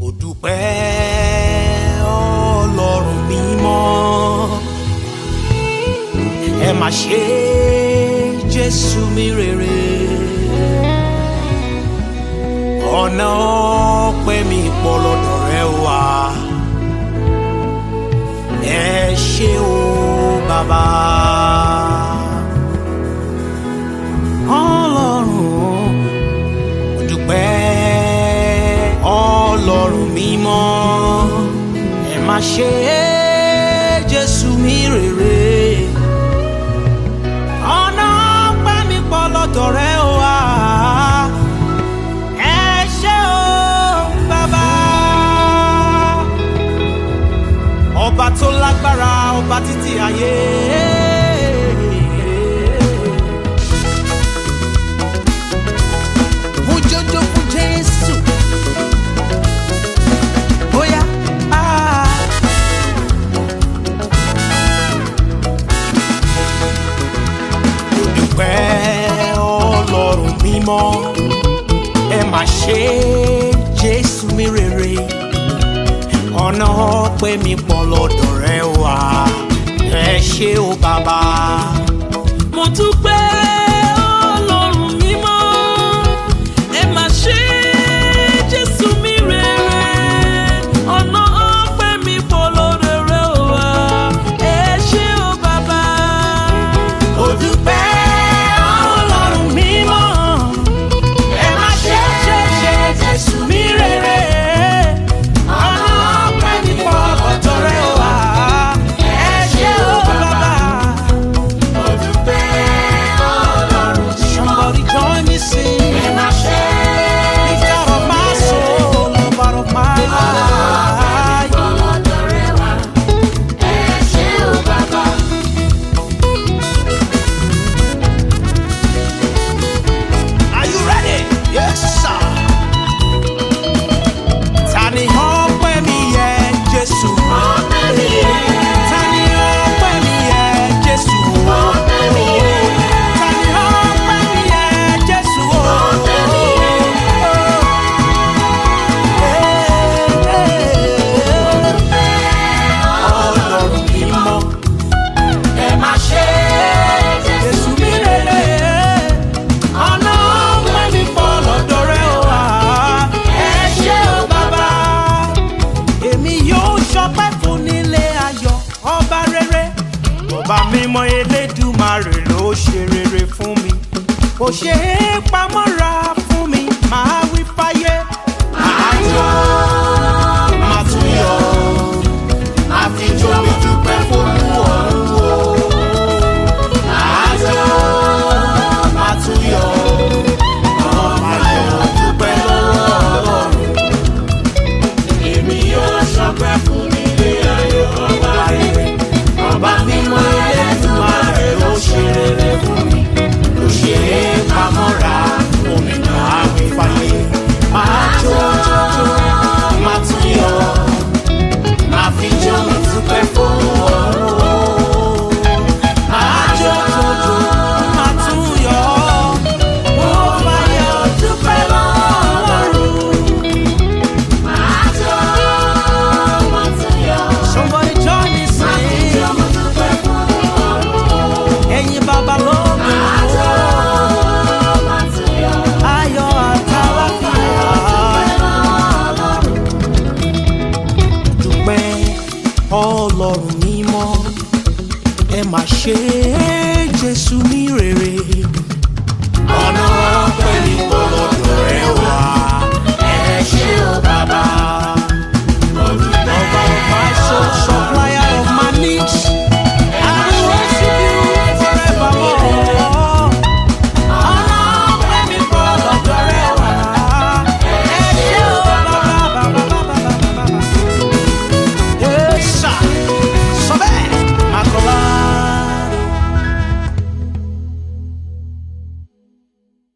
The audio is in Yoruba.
Mo dúpẹ́ Ọlọ́run mímọ́, ẹ má ṣe Jésù mi rere. Ọ̀nà ọpẹ́ mi pọ̀ lọ́dọ̀ rẹ wá, ẹ ṣé o bàbá. Ọlọ́run, mo dúpẹ́ Ọlọ́run mímọ́, ẹ má ṣe Jésù mi rere. Ọ̀nà ọpẹ́ mi pọ̀ lọ́dọ̀ rẹ wá, ẹ ṣé o bàbá. Ọba tó lágbára, ọba títí ayé. Mo jọjọ fún Jésù. Ọlọ́run mímọ́, ẹ má ṣe Jésù mi rere. Ọ̀nà ọpẹ́ mi pọ̀ lọ́dọ̀ rẹ wá, ẹ ṣé o bàbá. Mo dúpẹ́ Ọlọ́run mímọ́, ẹ má ṣe Jésù mi rere. Ọ̀nà ọpẹ́ mi pọ̀ lọ́dọ̀ rẹ wá, ẹ ṣé o bàbá. Mo dúpẹ́ Jésù mi rere. Ọ̀nà ọpẹ́ mi pọ̀ lọ́dọ̀ rẹ wá, ẹ ṣé o bàbá. Mo dúpẹ́ Ọlọ́run mímọ́. Somebody join me sing. Ẹ má ṣe Lifter of my soul, lover of my life. Ọ̀nà ọpẹ́ mi pọ̀ lọ́dọ̀ rẹ wá, ẹ ṣé o bàbá. Are you ready? Yes, sir. Tani ọpẹ́ mi yẹ Jésù. Ọpẹ́ mi yẹ. Tani ọpẹ́ mi yẹ Jésù. Ọpẹ́ mi yẹ. Tani ọpẹ́ mi yẹ Jésù. Ọpẹ́ mi yẹ. Ọlọ́run mímọ́, ẹ má ṣe Jésù mi rere. Ọ̀nà ọpẹ́ mi pọ̀ lọ́dọ̀ rẹ wá, ẹ ṣé o bàbá. Èmi yóò ṣọpẹ́ fún nílé ayọ̀ ọba rere. Ọba mímọ́ Elédùmarè ló ṣe rere fún mi. Kò ṣe é pa